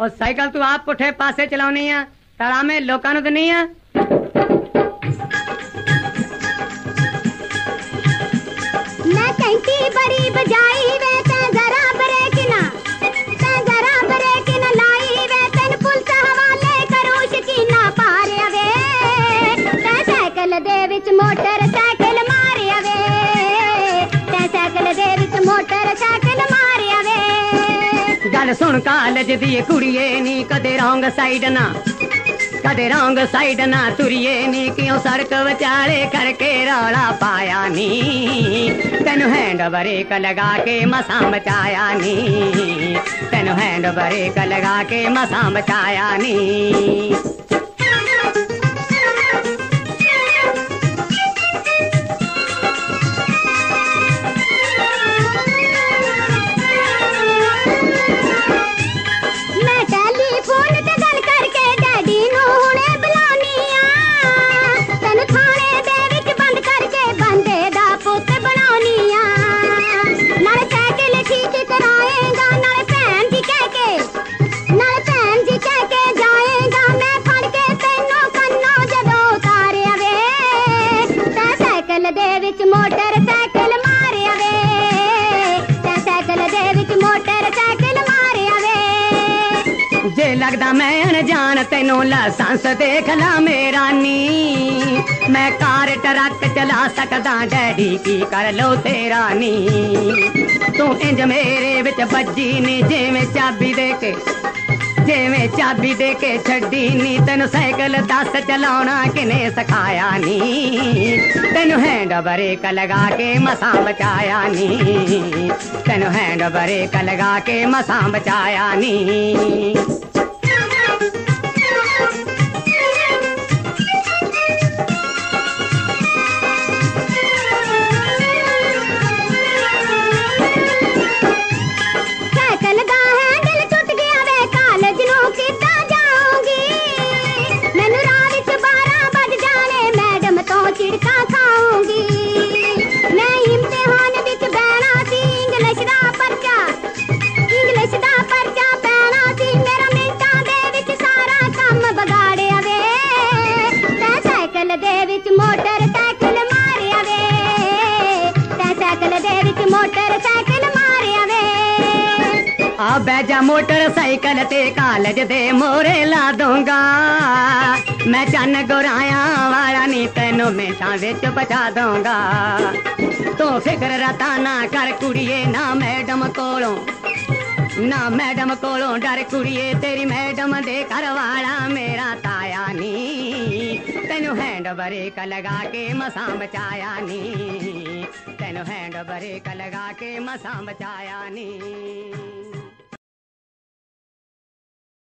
और साइकिल तू आप पुठे पासे चलाउनी आ तड़ा में लोकां नूं दिंदी आ मैं घंटी बड़ी बजाई वे तैं जरा ब्रेक ना लाई वे तैन पुलिस हवाले करूं शकीना पारिया वे तैं साइकिल दे विच मोटरसाइकिल मारिया वे तैं साइकिल दे विच मोटरसाइकिल मारिया वे गल सुन कॉलेज दी कुड़िए नी कदे रॉन्ग साइड ना तुरिए नी क्यों सड़क विचाले करके रौला पाया नी तेनू हैंड ब्रेक लगा के मसां बचाया नी तेनू हैंड ब्रेक लगा के मसां बचाया नी मोटरसाइकिल मारिया वे तैं साइकिल दे विच मोटरसाइकिल मारिया वे जे लगदा मैं अनजान तेनू लाइसेंस देख ला मेरा नी मैं कार ट्रक चला सकदा डैडी की कर लो तेरा नी तू इंज मेरे विच बज्जी नी जिवें चाबी दे के छड्डी नी तेनू साइकिल दस चलाउणा किने सिखाया नी तेनू हैंड ब्रेक लगा के मसां बचाया नी तेनू हैंड ब्रेक लगा के मसां बचाया नी मोटरसाइकिल मारिया वे तैं साइकिल दे विच मोटरसाइकिल मारिया वे आ बैजा मोटरसाइकिल ते कॉलेज दे मोरे ला दूंगा मैं चन्न गुराया वाला नी तेनू मिंटां विच पहुंचा दूंगा तू फिक्र रता ना कर कुड़िए ना मैडम कोलों डर कुड़िए तेरी मैडम दे घर वाला मेरा ताया नी तेनू हैंड ब्रेक लगा के मसां बचाया नी तेनू हैंड ब्रेक लगा के मसां बचाया नी